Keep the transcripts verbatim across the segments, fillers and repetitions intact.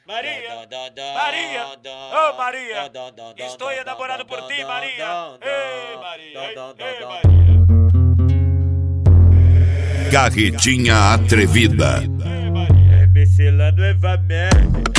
Maria, Maria, ô oh, Maria, estou enamorado por ti, Maria. Ei, Maria, ei, Maria. Carretinha Atrevida. Ei, Maria. É Micela novamente.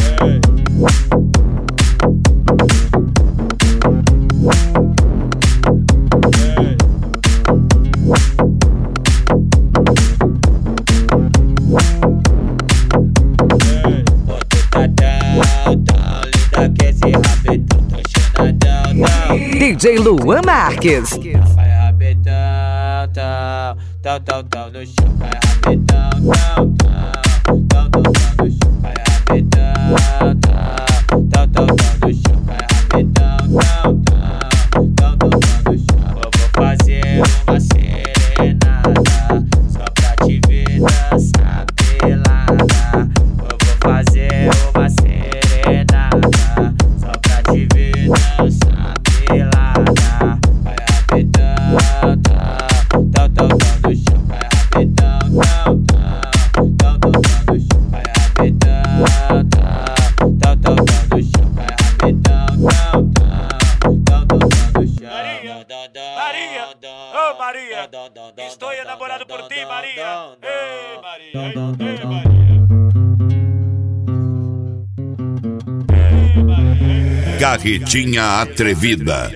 D J Luan Marques. Vai rabetão, tal, tal, tal, tal no chão. Vai rabetão, tal, tal, tal, tal, tal no chão. Vai rabetão, tal, tal, tal, tal no chão. Vai rabetão, tal, tal, tal, tal, tal no chão. Eu vou fazer uma serenata só pra te ver dançar pelada. Eu vou fazer uma serenata só pra te ver dançar pelada. Vai rabetão, tal, tal, tal, tal no chão. Vai rabetão, tal, tal, tal, tal, tal no chão. Vai rabetão, tal, tal, tal, tal no chão. Vai rabetão, tal, tal, tal, tal, tal no chão. Maria, ô oh, Maria, estou enamorado por ti, Maria. Ei, Maria, ei, Maria. Ei, Maria. Carretinha Atrevida.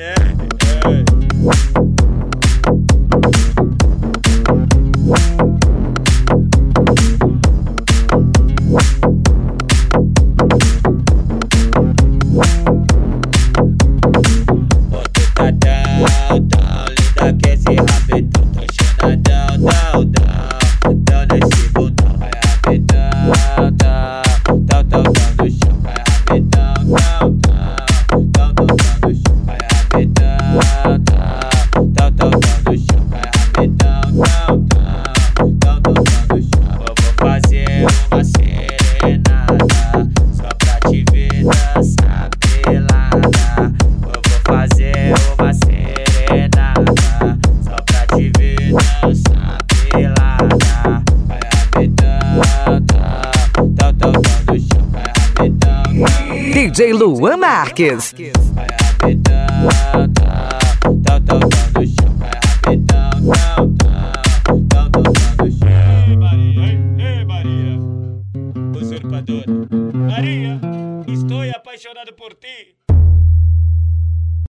D J Luan Marques. Vai rabetão,